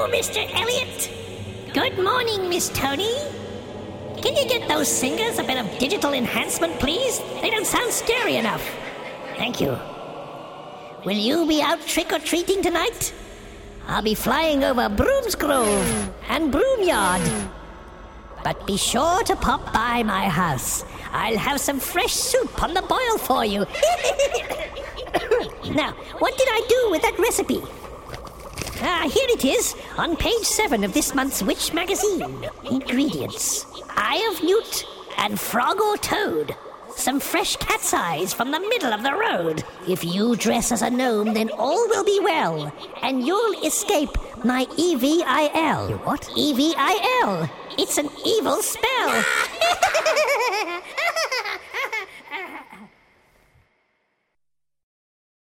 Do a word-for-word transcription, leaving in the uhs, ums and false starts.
Hello, Mister Elliot. Good morning, Miss Tony. Can you get those singers a bit of digital enhancement, please? They don't sound scary enough. Thank you. Will you be out trick-or-treating tonight? I'll be flying over Broomsgrove and Broomyard. But be sure to pop by my house. I'll have some fresh soup on the boil for you. Now, what did I do with that recipe? Ah, here it is, on page seven of this month's Witch magazine. Ingredients: eye of newt and frog or toad. Some fresh cat's eyes from the middle of the road. If you dress as a gnome, then all will be well, and you'll escape my E V I L. Your what? E V I L. It's an evil spell.